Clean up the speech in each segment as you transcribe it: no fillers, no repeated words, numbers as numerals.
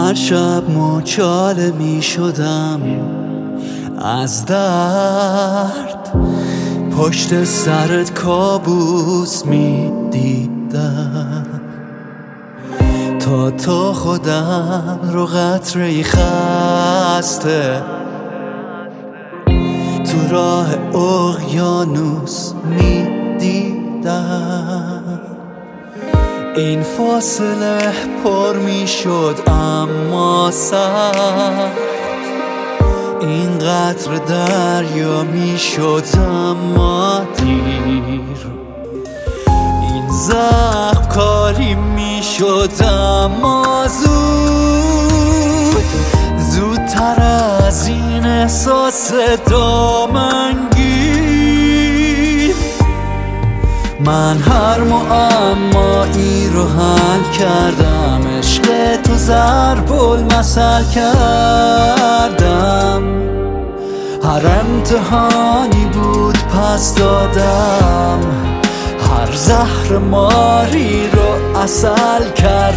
هر شب مچاله می شدم از درد، پشت سرت کابوس می دیدم تا تو خودم رو قطره‌ای خسته تو راه اقیانوس می دیدم. این فاصله پر می شد اما سخت، این قطر دریا می شد اما دیر، این زخم کاری می شد اما زودتر از این احساس دامنگیر. من هر معمایی رو حل کردم، عشق تو ضرب المثل کردم، هر امتحانی بود پس دادم، هر زهر ماری رو عسل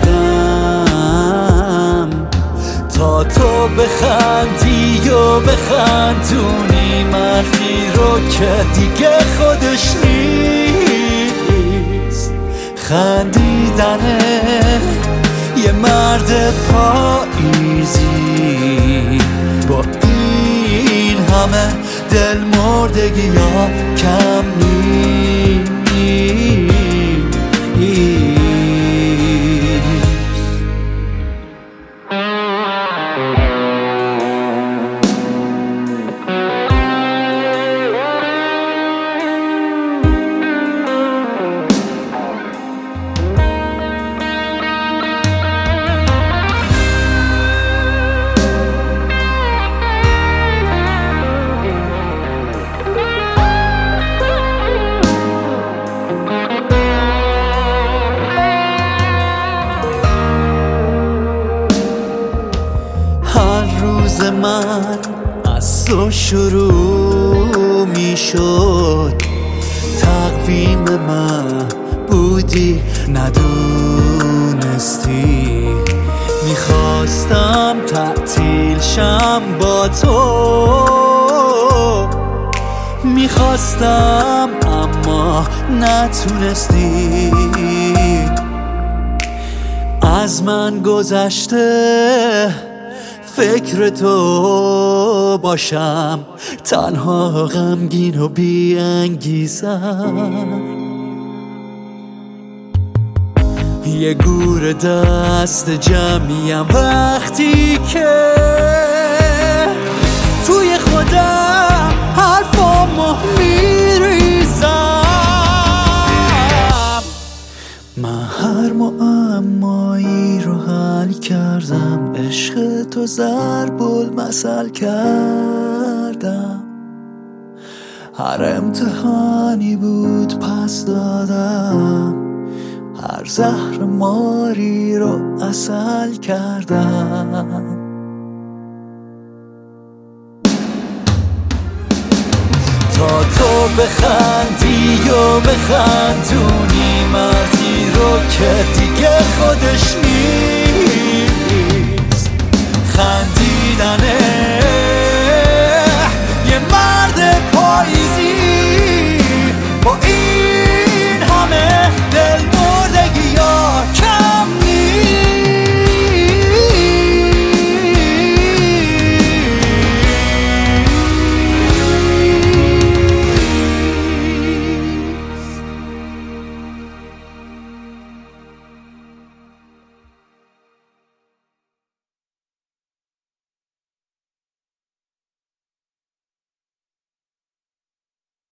کردم تا تو بخندی و بخندونی مردی رو که دیگه خودش نیست. خندیدن یه مرد پاییزی با این همه دل مردگی ها کم نیست. من از تو شروع می شد، تقویم من بودی ندونستی، میخواستم تعطیل شم با تو، میخواستم اما نتونستی. از من گذشته فکر تو باشم، تنها غمگین و بی انگیزم، یه گور دست جمعیم وقتی که توی خودم حرفامو میریزم. من هر معمایی رو حل کردم، عشق تو ضرب المثل کردم، هر امتحانی بود پس دادم، هر زهر ماری رو عسل کردم تا تو بخندی و بخندونی مردی رو که